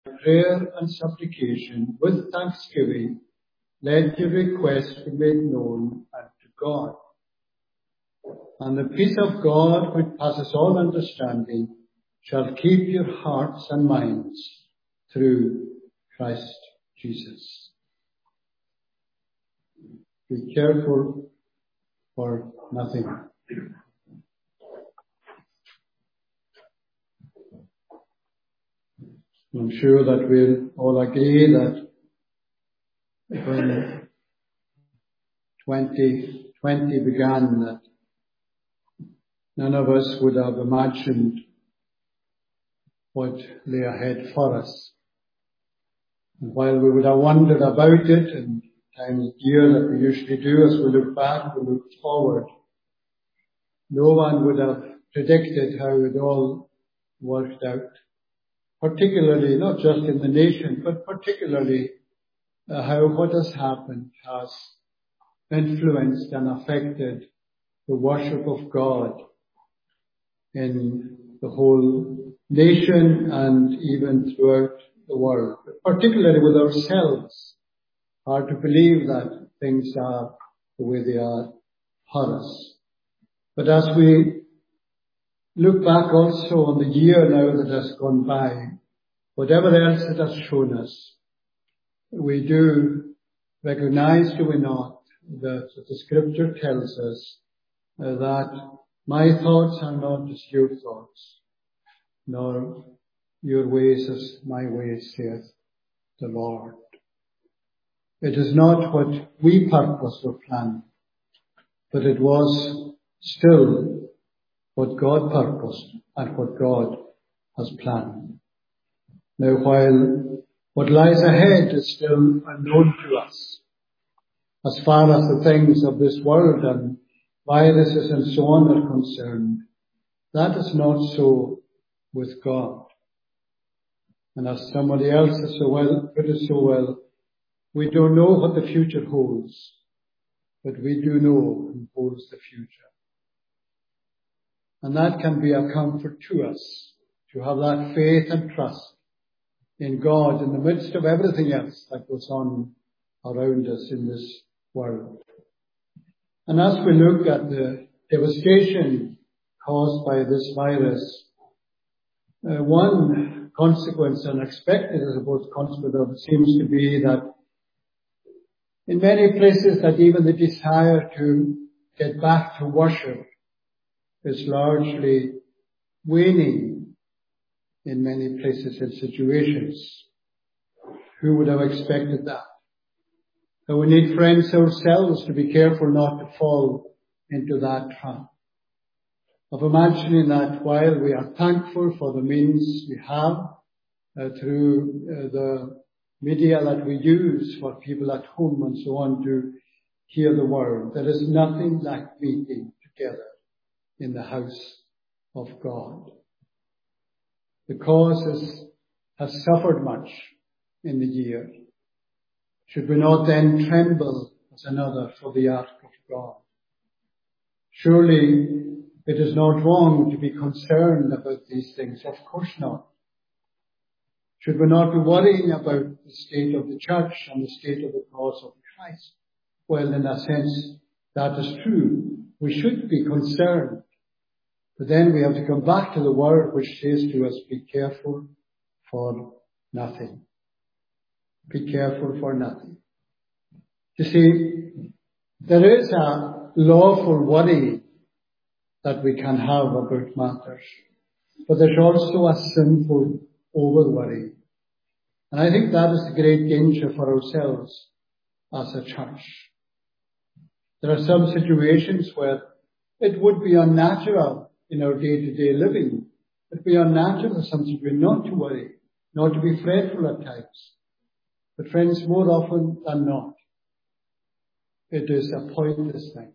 prayer and supplication with thanksgiving, let your requests be made known unto God. And the peace of God, which passes all understanding, shall keep your hearts and minds through Christ Jesus. Be careful for nothing. I'm sure that we'll all agree that when 2020 began, that none of us would have imagined what lay ahead for us. And while we would have wondered about it and time of year that we usually do as we look back, we look forward, no one would have predicted how it all worked out. Particularly, not just in the nation, but particularly how what has happened has influenced and affected the worship of God in the whole nation and even throughout the world, particularly with ourselves. Hard to believe that things are the way they are for us. But as we look back also on the year now that has gone by, whatever else it has shown us, we do recognize, do we not, that the scripture tells us that my thoughts are not as your thoughts, nor your ways as my ways, saith the Lord. It is not what we purposed or planned, but it was still what God purposed and what God has planned. Now, while what lies ahead is still unknown to us, as far as the things of this world and viruses and so on are concerned, that is not so with God. And as somebody else has put it so well, we don't know what the future holds, but we do know who holds the future. And that can be a comfort to us, to have that faith and trust in God in the midst of everything else that goes on around us in this world. And as we look at the devastation caused by this virus, one consequence, unexpected, I suppose, consequence of it seems to be that in many places that even the desire to get back to worship is largely waning in many places and situations. Who would have expected that? So we need, friends, ourselves to be careful not to fall into that trap of imagining that while we are thankful for the means we have through the media that we use for people at home and so on to hear the word, there is nothing like meeting together in the house of God. The cause has suffered much in the year. Should we not then tremble as another for the ark of God? Surely it is not wrong to be concerned about these things. Of course not. Should we not be worrying about the state of the church and the state of the cause of Christ? Well, in a sense, that is true. We should be concerned. But then we have to come back to the word which says to us, be careful for nothing. Be careful for nothing. You see, there is a lawful worry that we can have about matters, but there's also a sinful over-worry. And I think that is the great danger for ourselves as a church. There are some situations where it would be unnatural in our day-to-day living. It would be unnatural for some people not to worry, not to be fretful at times. But friends, more often than not, it is a pointless thing.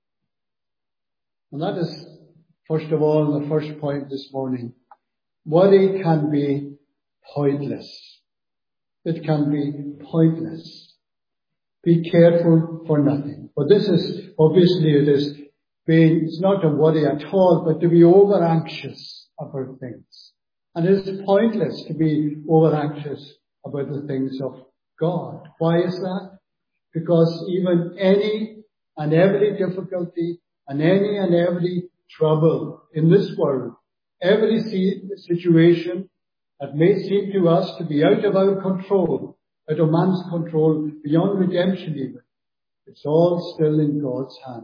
And that is, first of all, the first point this morning. Worry can be pointless. It can be pointless. Be careful for nothing. But this is, obviously it's not a worry at all, but to be over anxious about things. And it is pointless to be over anxious about the things of God. Why is that? Because even any and every difficulty and any and every trouble in this world, every situation that may seem to us to be out of our control, out of man's control, beyond redemption even, it's all still in God's hand.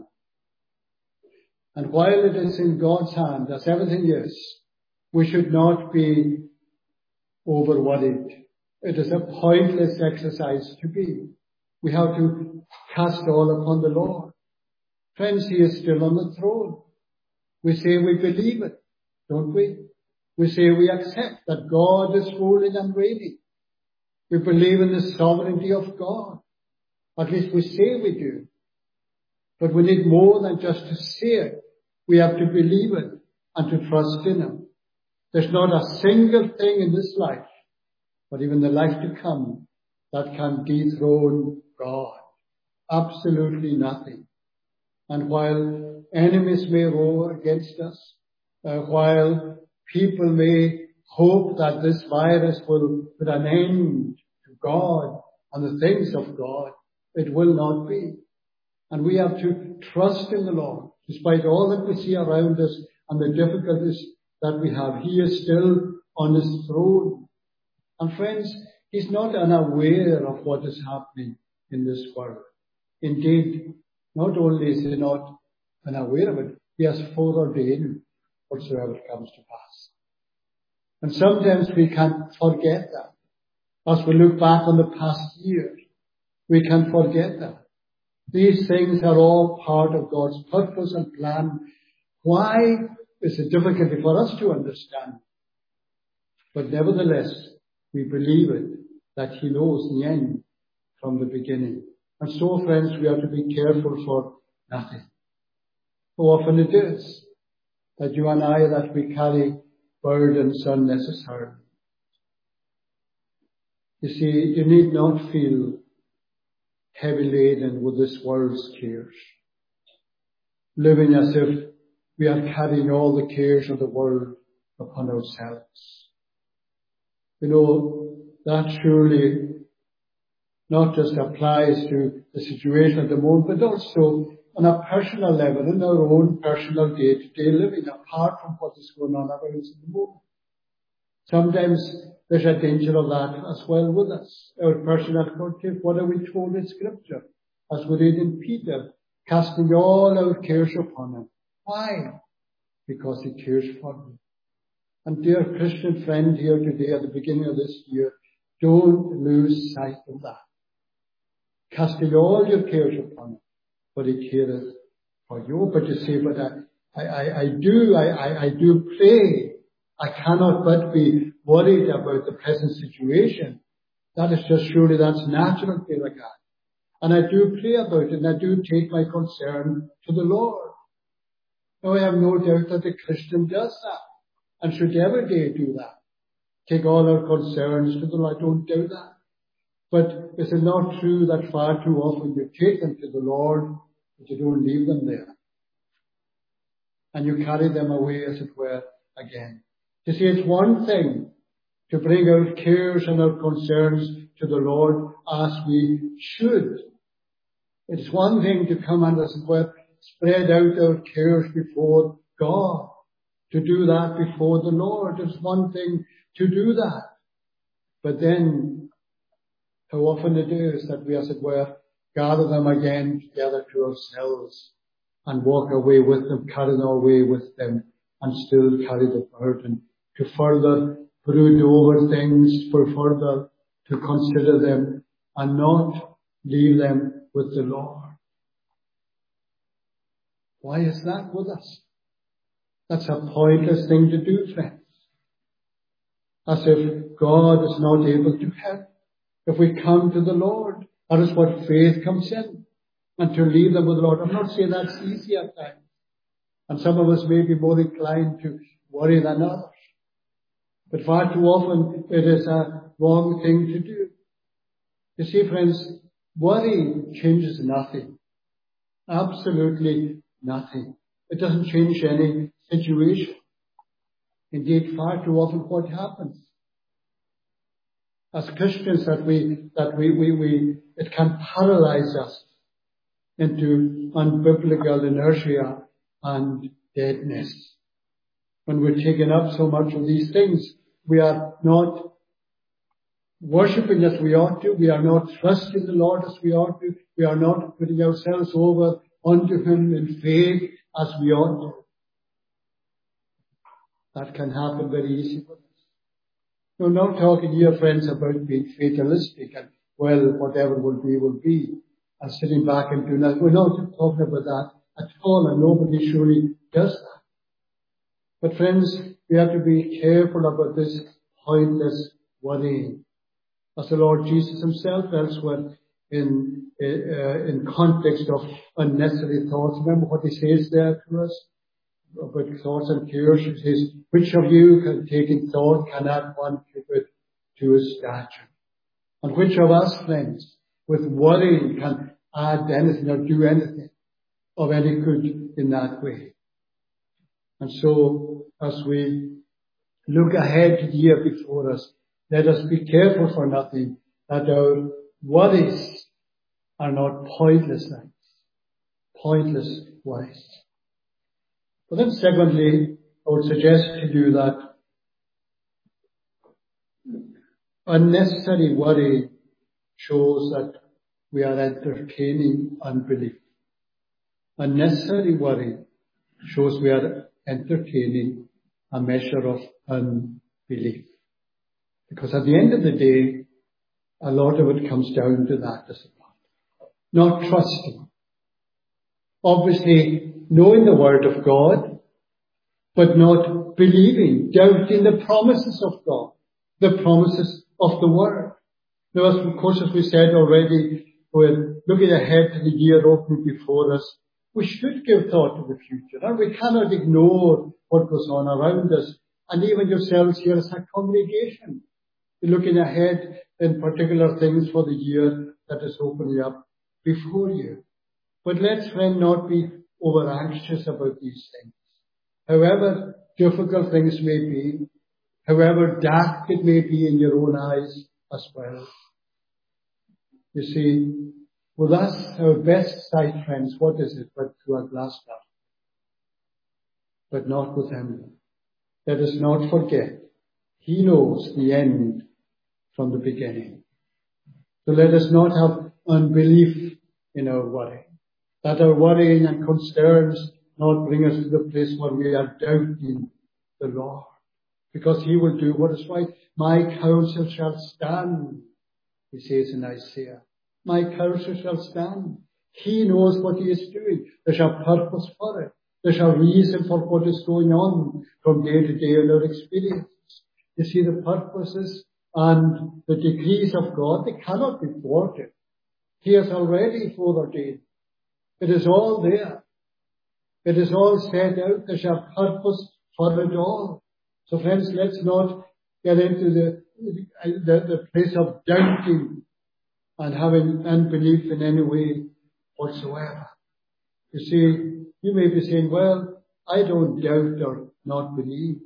And while it is in God's hand, as everything is, we should not be over-worried. It is a pointless exercise to be. We have to cast all upon the Lord. Friends, He is still on the throne. We say we believe it, don't we? We say we accept that God is ruling and reigning. We believe in the sovereignty of God. At least we say we do. But we need more than just to say it. We have to believe it and to trust in Him. There's not a single thing in this life, but even the life to come, that can dethrone God. Absolutely nothing. And while enemies may roar against us, while people may hope that this virus will put an end to God and the things of God, it will not be. And we have to trust in the Lord. Despite all that we see around us and the difficulties that we have, He is still on His throne. And friends, He's not unaware of what is happening in this world. Indeed, not only is He not unaware of it, He has foreordained whatsoever comes to pass. And sometimes we can forget that. As we look back on the past year, we can forget that. These things are all part of God's purpose and plan. Why is it difficult for us to understand? But nevertheless, we believe it, that He knows the end from the beginning. And so, friends, we are to be careful for nothing. So often it is that you and I, that we carry burdens unnecessarily. You see, you need not feel heavy laden with this world's cares, living as if we are carrying all the cares of the world upon ourselves. You know, that surely not just applies to the situation at the moment, but also on a personal level, in our own personal day-to-day living, apart from what is going on around us at the moment. Sometimes there's a danger of that as well with us. Our personal conscience, what are we told in Scripture? As we read in Peter, casting all our cares upon Him. Why? Because He cares for you. And dear Christian friend here today at the beginning of this year, don't lose sight of that. Casting all your cares upon Him, but He careth for you. But you say, but I do pray. I cannot but be worried about the present situation. That is just surely that's natural, dear God. And I do pray about it, and I do take my concern to the Lord. Now I have no doubt that the Christian does that, and should every day do that. Take all our concerns to the Lord. I don't do that. But is it not true that far too often you take them to the Lord, but you don't leave them there? And you carry them away, as it were, again. You see, it's one thing to bring our cares and our concerns to the Lord as we should. It's one thing to come and, as it were, spread out our cares before God. To do that before the Lord. It's one thing to do that. But then, how often it is that we, as it were, gather them again together to ourselves and walk away with them, carrying our way with them, and still carry the burden. To further brood over things, for further to consider them, and not leave them with the Lord. Why is that with us? That's a pointless thing to do, friends. As if God is not able to help. If we come to the Lord, that is what faith comes in. And to leave them with the Lord. I'm not saying that's easy at times. And some of us may be more inclined to worry than others. But far too often it is a wrong thing to do. You see, friends, worry changes nothing. Absolutely nothing. It doesn't change any situation. Indeed, far too often what happens as Christians it can paralyze us into unbiblical inertia and deadness. When we're taking up so much of these things, we are not worshipping as we ought to. We are not trusting the Lord as we ought to. We are not putting ourselves over unto Him in faith as we ought to. That can happen very easily with us. We're not talking here, friends, about being fatalistic and, well, whatever will be, and sitting back and doing that. We're not talking about that at all, and nobody surely does that. But friends, we have to be careful about this pointless worrying. As the Lord Jesus Himself elsewhere in context of unnecessary thoughts. Remember what He says there to us about thoughts and cares. He says, which of you taking thought can add one cubit to his stature? And which of us, friends, with worrying can add anything or do anything of any good in that way? And so, as we look ahead to the year before us, let us be careful for nothing, that our worries are not pointless things, pointless worries. But then secondly, I would suggest to you that unnecessary worry shows that we are entertaining unbelief. Unnecessary worry shows we are entertaining a measure of unbelief. Because at the end of the day, a lot of it comes down to that, does it not? Not trusting. Obviously, knowing the Word of God, but not believing, doubting the promises of God, the promises of the Word. Now, of course, as we said already, we're looking ahead to the year opening before us. We should give thought to the future, and we cannot ignore what goes on around us, and even yourselves here as a congregation. You're looking ahead in particular things for the year that is opening up before you. But let's, friend, not be over anxious about these things. However difficult things may be, however dark it may be in your own eyes as well. You see, with us, our best sight, friends, what is it but through a glass dark? But not with Him. Let us not forget, He knows the end from the beginning. So let us not have unbelief in our worry. That our worrying and concerns not bring us to the place where we are doubting the Lord. Because He will do what is right. My counsel shall stand, He says in Isaiah. My counsel shall stand. He knows what He is doing. There's a purpose for it. There's a reason for what is going on from day to day in our experience. You see, the purposes and the decrees of God, they cannot be thwarted. He has already foreordained. It is all there. It is all set out. There's a purpose for it all. So friends, let's not get into the place of doubting and having unbelief in any way whatsoever. You see, you may be saying, well, I don't doubt or not believe.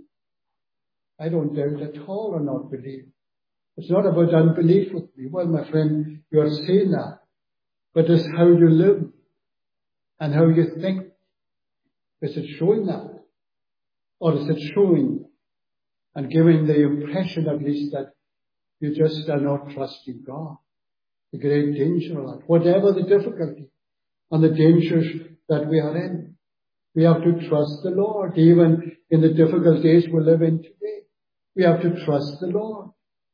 I don't doubt at all or not believe. It's not about unbelief with me. Well, my friend, you are saying that. But it's how you live and how you think. Is it showing that? Or is it showing and giving the impression at least that you just are not trusting God? The great danger of that. Whatever the difficulty and the dangers that we are in, we have to trust the Lord, even in the difficult days we live in today. We have to trust the Lord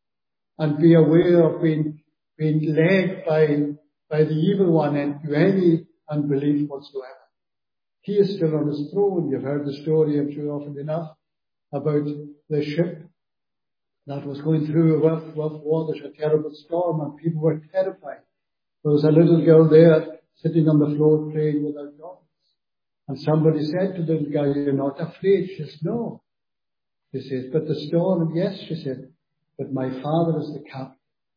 and be aware of being led by the evil one into any unbelief whatsoever. He is still on His throne. You've heard the story, I'm sure, often enough, about the ship that was going through a rough waters, a terrible storm, and people were terrified. There was a little girl there sitting on the floor praying without God. And somebody said to the little girl, "You're not afraid?" She says, "No." He says, "But the storm," "Yes," she said, "but my Father is the captain."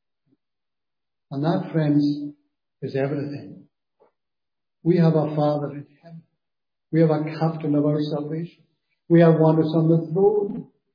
And that, friends, is everything. We have a Father in heaven. We have a captain of our salvation. We have one who's on the throne.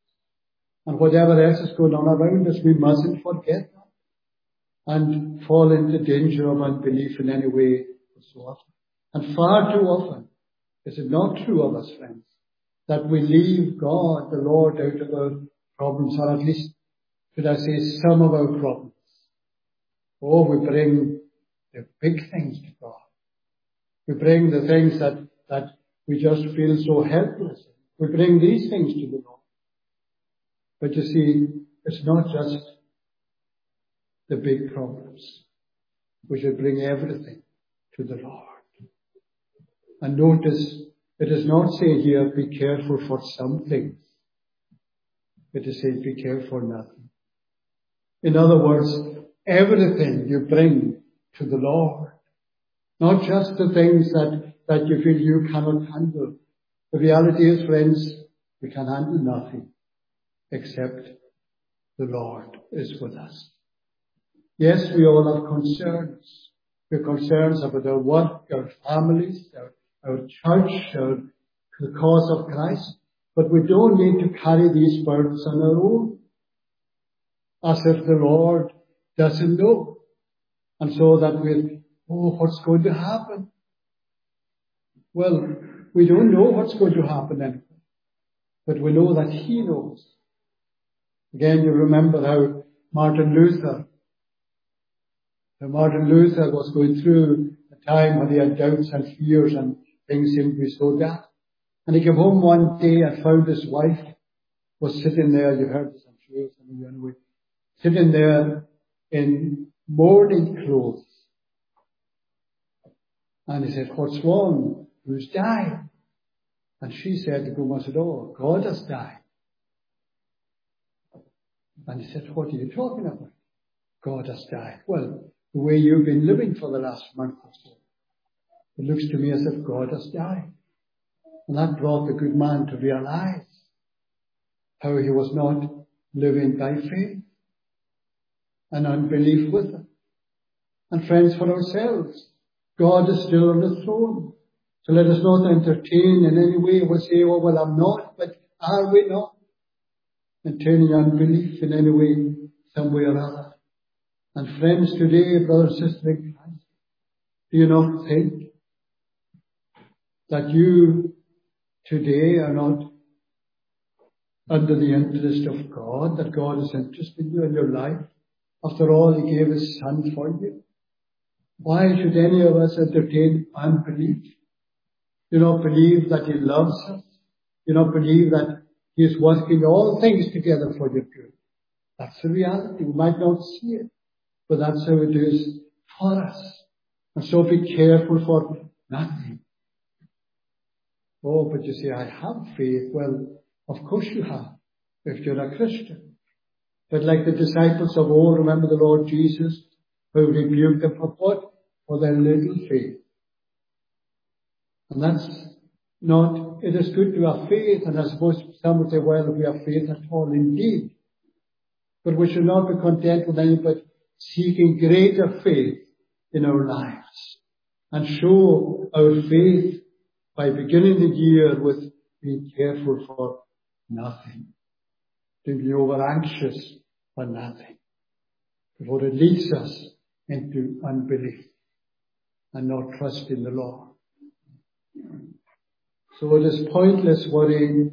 And whatever else is going on around us, we mustn't forget that and fall into danger of unbelief in any way so often. And far too often is it not true of us, friends, that we leave God, the Lord, out of our problems, or at least, should I say, some of our problems. Oh, we bring the big things to God. We bring the things that we just feel so helpless. We bring these things to the Lord. But you see, it's not just the big problems. We should bring everything to the Lord. And notice, it does not say here, be careful for some things. It is saying, be careful for nothing. In other words, everything you bring to the Lord. Not just the things that you feel you cannot handle. The reality is, friends, we can handle nothing except the Lord is with us. Yes, we all have concerns. We have concerns about our work, our families, our church, the cause of Christ. But we don't need to carry these burdens on our own, as if the Lord doesn't know. And so that what's going to happen? Well, we don't know what's going to happen anyway, but we know that He knows. Again, you remember how Martin Luther was going through a time when he had doubts and fears and things seemed to be so dark. And he came home one day and found his wife was sitting there. You heard this, I'm sure, some of you anyway. Sitting there in mourning clothes. And he said, what's wrong? Who's died? And she said, the woman said, oh, God has died. And he said, what are you talking about? God has died. Well, the way you've been living for the last month or so, it looks to me as if God has died. And that brought the good man to realize how he was not living by faith and unbelief with it. And friends, for ourselves, God is still on the throne. So let us not entertain in any way. We'll say, oh, well, I'm not, but are we not? Entertaining unbelief in any way, some way or other. And friends, today, brothers and sisters in Christ, do you not think that you today are not under the interest of God, that God is interested in you and your life? After all, He gave His Son for you. Why should any of us entertain unbelief? Do not believe that He loves us. Do not believe that He is working all things together for your good. That's the reality. We might not see it, but that's how it is for us. And so be careful for nothing. Oh, but you say, I have faith. Well, of course you have, if you're a Christian. But like the disciples of old, remember the Lord Jesus, who rebuked them for what? For their little faith. And that's not, it is good to have faith, and I suppose some would say, well, if we have faith at all, indeed. But we should not be content with anything but seeking greater faith in our lives. And show our faith by beginning the year with being careful for nothing. To be over anxious for nothing. Before it leads us into unbelief and not trust in the Lord. So it is pointless worrying.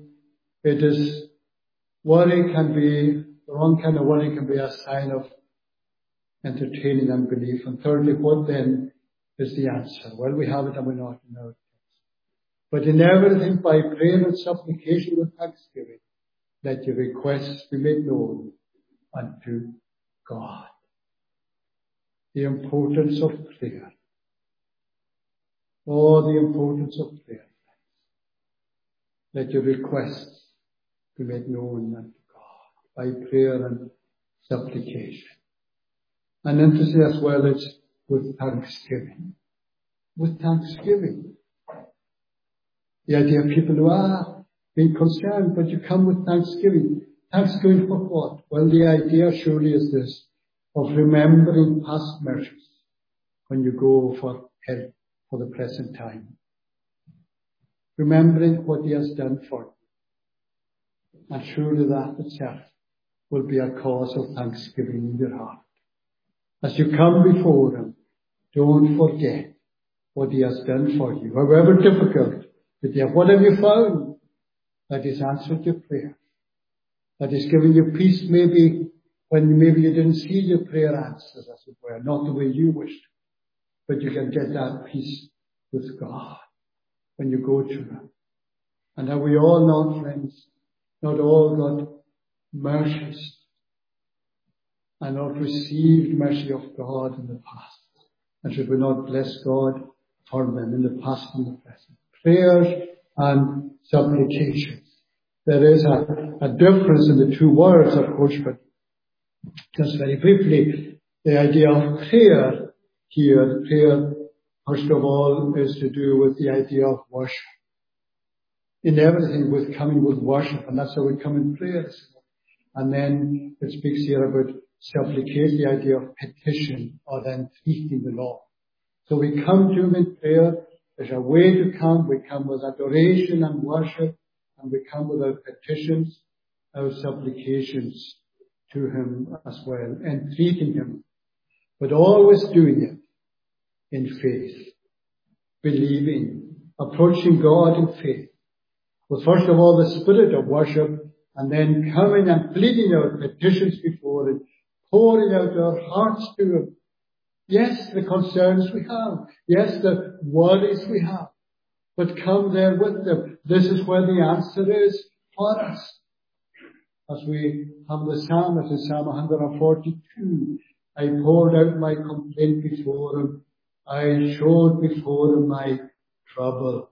Worry can be, the wrong kind of worry can be a sign of entertaining unbelief. And thirdly, what then is the answer? Well, we have it and we not know it. But in everything by prayer and supplication with thanksgiving, let your requests be made known unto God. The importance of prayer. Oh, the importance of prayer. Let your requests be made known unto God by prayer and supplication. And then to say as well, it's with thanksgiving. With thanksgiving. The idea of people who are being concerned, but you come with thanksgiving. Thanksgiving for what? Well, the idea surely is this, of remembering past measures when you go for help for the present time. Remembering what He has done for you. And surely that itself will be a cause of thanksgiving in your heart. As you come before Him, don't forget what He has done for you. However difficult it is, what have you found? That He's answered your prayer. That He's given you peace maybe when maybe you didn't see your prayer answered, as it were, not the way you wished. But you can get that peace with God when you go to Him. And have we all not, friends, not all got mercies and not received mercy of God in the past? And should we not bless God for them in the past and the present? Prayers and supplications. There is a difference in the two words, of course, but just very briefly, the idea of prayer here, prayer, first of all, is to do with the idea of worship. In everything with coming with worship, and that's how we come in prayers. And then it speaks here about supplication, the idea of petition, or then entreating the Lord. So we come to Him in prayer. There's a way to come. We come with adoration and worship, and we come with our petitions, our supplications to Him as well, entreating Him, but always doing it in faith, believing, approaching God in faith, with first of all the spirit of worship, and then coming and pleading our petitions before Him, pouring out our hearts to Him. Yes, the concerns we have. Yes, the worries we have. But come there with them. This is where the answer is for us. As we have the psalmist in Psalm 142, I poured out my complaint before Him. I showed before Him my trouble.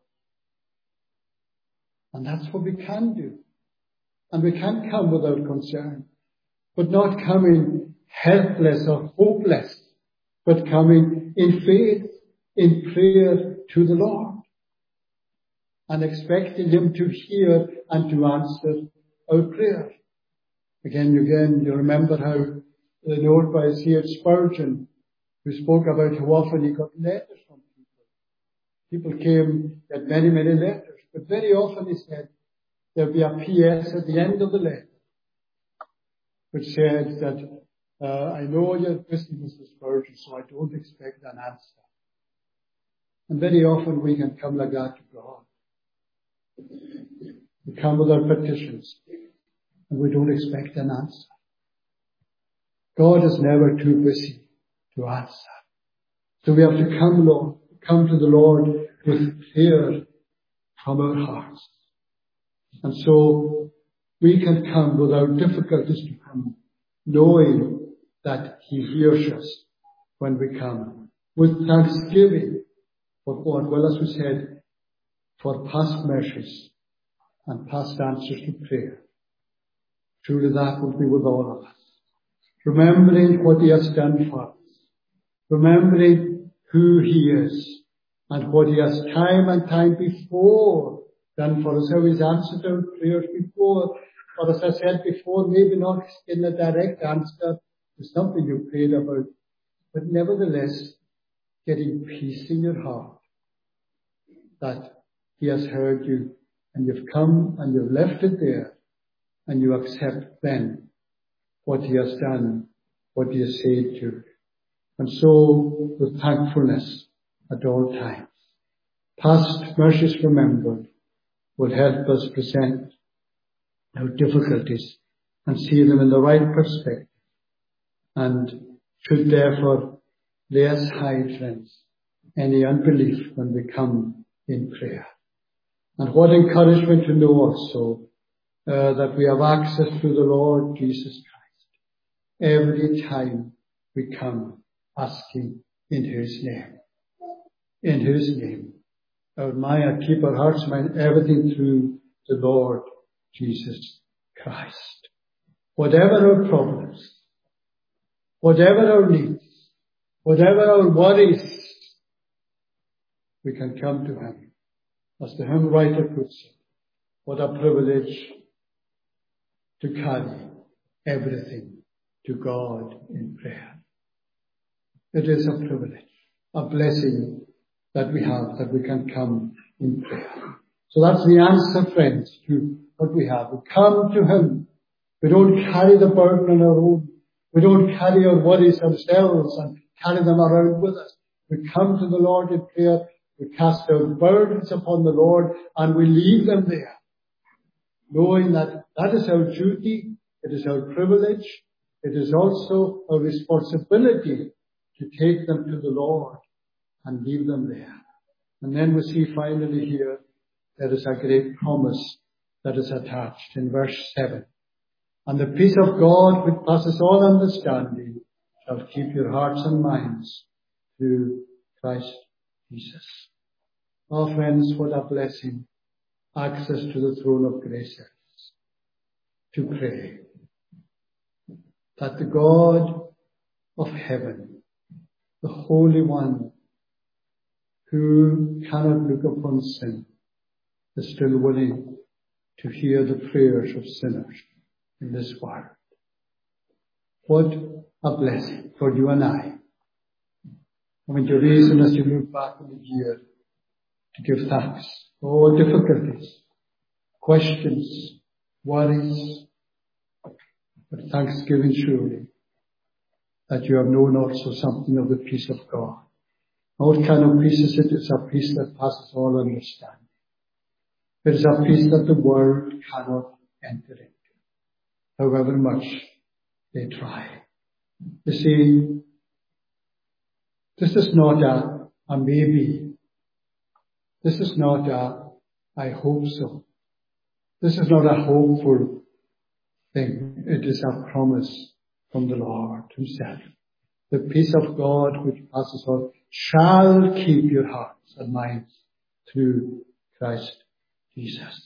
And that's what we can do. And we can come without concern, but not coming helpless or hopeless, but coming in faith, in prayer to the Lord, and expecting Him to hear and to answer our prayer. Again, you remember how the note by C.H. Spurgeon, who spoke about how often he got letters from people. People came, he had many, many letters, but very often he said, there'll be a P.S. at the end of the letter, which said that, I know you're busy, Mr. Spurgeon, so I don't expect an answer. And very often we can come like that to God. We come with our petitions, and we don't expect an answer. God is never too busy to answer. So we have to come to the Lord with prayer from our hearts. And so we can come without difficulties to come, knowing that He hears us when we come, with thanksgiving for God. Well, as we said, for past mercies and past answers to prayer. Truly that will be with all of us. Remembering what He has done for us. Remembering who He is and what He has time and time before done for us. How He's answered our prayers before. Or as I said before, maybe not in a direct answer to something you prayed about, but nevertheless getting peace in your heart that He has heard you, and you've come and you've left it there, and you accept then what He has done, what He has said to you. And so, with thankfulness at all times, past mercies remembered will help us present our difficulties and see them in the right perspective, and should therefore lay aside, friends, any unbelief when we come in prayer. And what encouragement to know also that we have access to the Lord Jesus Christ every time we come asking in His name. In His name. Our mind, keep our hearts, mind, everything through the Lord Jesus Christ. Whatever our problems, whatever our needs, whatever our worries, we can come to Him. As the hymn writer puts it, what a privilege to carry everything to God in prayer. It is a privilege, a blessing that we have, that we can come in prayer. So that's the answer, friends, to what we have. We come to Him We don't carry the burden on our own. We don't carry our worries ourselves and carry them around with us. We come to the Lord in prayer. We cast our burdens upon the Lord and we leave them there, knowing that that is our duty. It is our privilege. It is also our responsibility to take them to the Lord and leave them there. And then we see finally here, there is a great promise that is attached in verse 7. And the peace of God, which passes all understanding, shall keep your hearts and minds through Christ Jesus. Oh friends, what a blessing access to the throne of grace is. To pray that the God of heaven, the Holy One, who cannot look upon sin, is still willing to hear the prayers of sinners in this world. What a blessing for you and I. I mean, your reason as you look back on the year to give thanks for all difficulties, questions, worries, but thanksgiving surely that you have known also something of the peace of God. What kind of peace is it? It's a peace that passes all understanding. It is a peace that the world cannot enter into, however much they try. You see, this is not a maybe. This is not a I hope so. This is not a hopeful thing. It is a promise from the Lord himself. The peace of God which passes all shall keep your hearts and minds through Christ Jesus.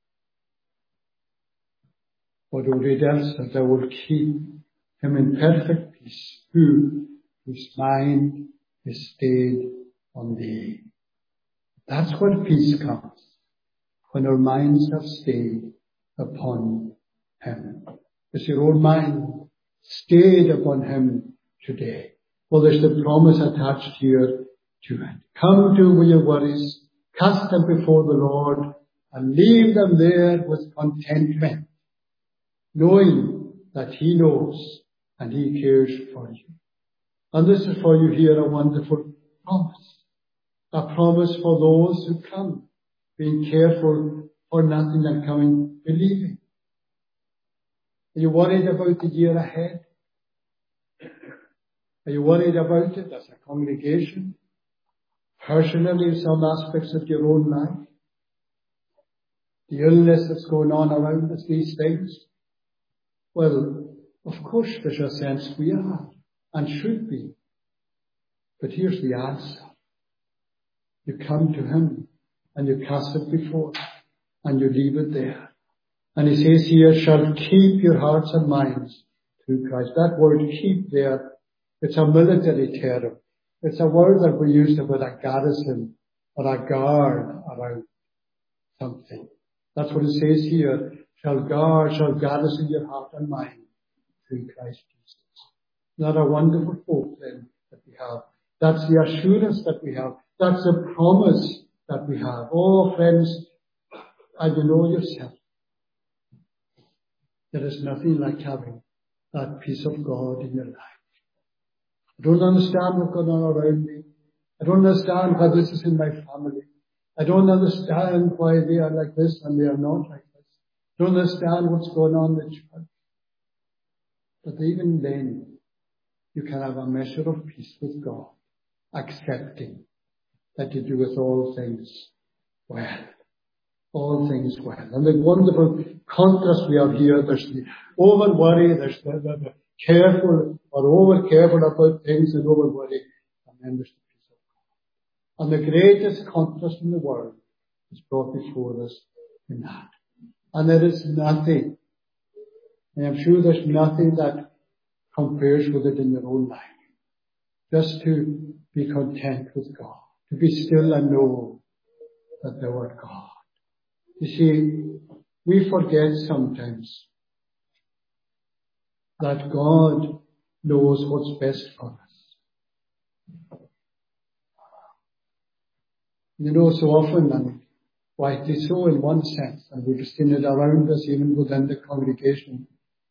But who read else that I will keep him in perfect peace, whose mind is stayed on thee. That's when peace comes, when our minds have stayed upon him. Is your own mind stayed upon him today? Well, there's the promise attached here to it. Come to with your worries, cast them before the Lord, and leave them there with contentment, knowing that he knows and he cares for you. And this is for you here a wonderful promise. A promise for those who come, being careful for nothing and coming believing. Are you worried about the year ahead? Are you worried about it as a congregation? Personally, some aspects of your own life? The illness that's going on around us, these things? Well, of course there's a sense we are and should be. But here's the answer. You come to him and you cast it before him and you leave it there. And he says here, shall keep your hearts and minds through Christ. That word keep there, it's a military term. It's a word that we use about a garrison or a guard around something. That's what it says here. Shall garrison your heart and mind through Christ Jesus. Not a wonderful hope then that we have. That's the assurance that we have. That's the promise that we have. Oh, friends, and you know yourself, there is nothing like having that peace of God in your life. I don't understand what's going on around me. I don't understand why this is in my family. I don't understand why they are like this and they are not like this. I don't understand what's going on in the church. But even then, you can have a measure of peace with God, accepting that you do with all things well. All things well. And the wonderful contrast we have here, there's the over worry, there's the careful or over careful about things and over worry, and then there's the peace of God. And the greatest contrast in the world is brought before us in that. And there is nothing, and I'm sure there's nothing that compares with it in your own life. Just to be content with God, to be still and know that thou art God. You see, we forget sometimes that God knows what's best for us. You know, so often, and rightly so in one sense, and we've seen it around us even within the congregation,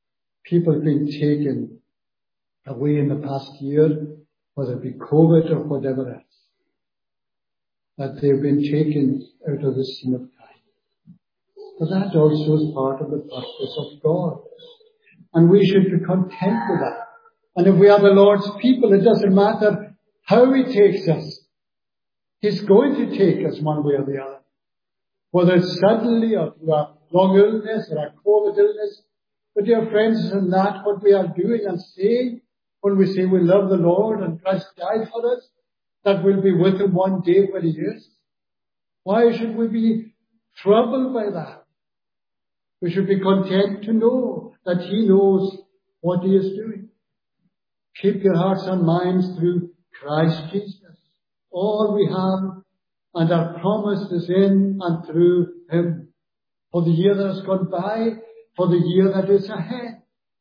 people being taken away in the past year, whether it be COVID or whatever else, that they've been taken out of the scene of time. But that also is part of the purpose of God. And we should be content with that. And if we are the Lord's people, it doesn't matter how He takes us. He's going to take us one way or the other. Whether it's suddenly or through a long illness or a COVID illness. But dear friends, isn't that what we are doing and saying when we say we love the Lord and Christ died for us? That we'll be with Him one day when He is. Why should we be troubled by that? We should be content to know that He knows what He is doing. Keep your hearts and minds through Christ Jesus. All we have and our promise is in and through Him. For the year that has gone by, for the year that is ahead.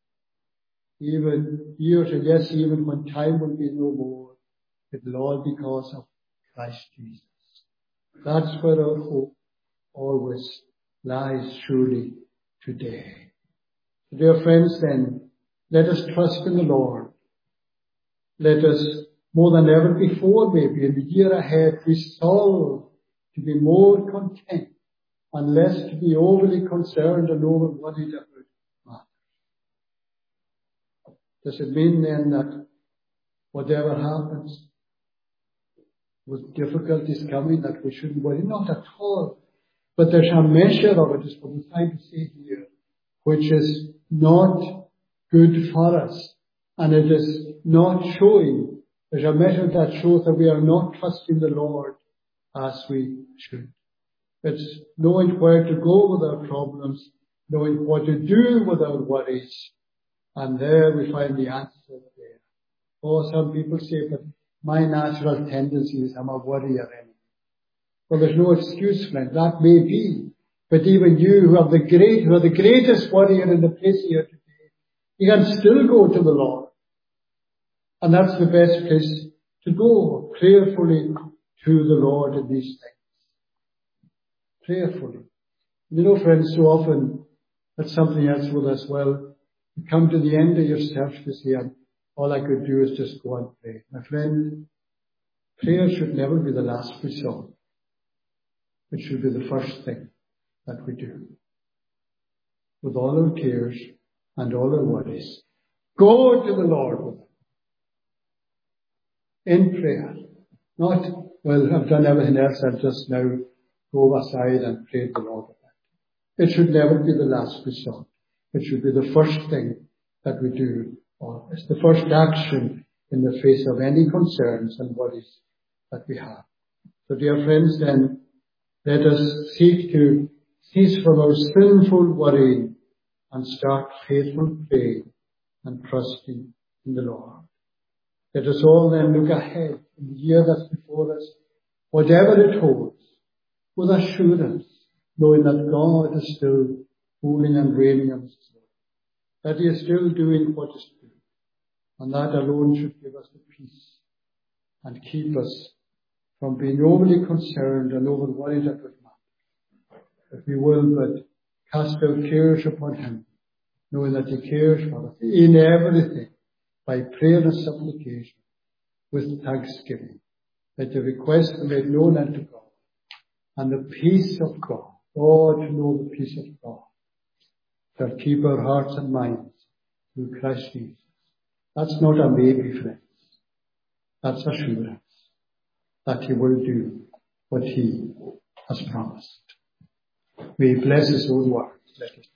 Even years and yes, even when time will be no more, it will all be because of Christ Jesus. That's where our hope always lies surely today. Dear friends, then, let us trust in the Lord. Let us, more than ever before, maybe in the year ahead, resolve to be more content and less to be overly concerned and over worried about matters. Does it mean then that whatever happens, with difficulties coming, that we shouldn't worry? Not at all. But there's a measure of it, is what I'm trying to say here, which is not good for us. And it is not showing. There's a measure that shows that we are not trusting the Lord as we should. It's knowing where to go with our problems, knowing what to do with our worries. And there we find the answer there. Oh, some people say, but my natural tendency is I'm a worrier anyway. Well, there's no excuse for it. That may be. But even you who are the greatest warrior in the place here today, you can still go to the Lord. And that's the best place to go, prayerfully to the Lord in these things. Prayerfully. You know, friends, so often that's something else with us. Well, you come to the end of yourself to say, all I could do is just go and pray. My friend, prayer should never be the last resort. It should be the first thing that we do. With all our cares and all our worries, go to the Lord with them. In prayer. Not, well, I've done everything else, I'll just now go aside and pray to the Lord with that. It should never be the last resort. It should be the first thing that we do. Or it's the first action in the face of any concerns and worries that we have. So dear friends, then, let us seek to cease from our sinful worrying and start faithful praying and trusting in the Lord. Let us all then look ahead in the year that's before us, whatever it holds, with assurance, knowing that God is still ruling and reigning on His throne, that He is still doing what is true, and that alone should give us the peace and keep us from being overly concerned and over worried about matters. If we will but cast our cares upon Him, knowing that He cares for us in everything, by prayer and supplication, with thanksgiving, that the request be made known unto God, and the peace of God, to know the peace of God, shall keep our hearts and minds through Christ Jesus. That's not a maybe, friends. That's assurance that He will do what He has promised. May He bless His own words. Let us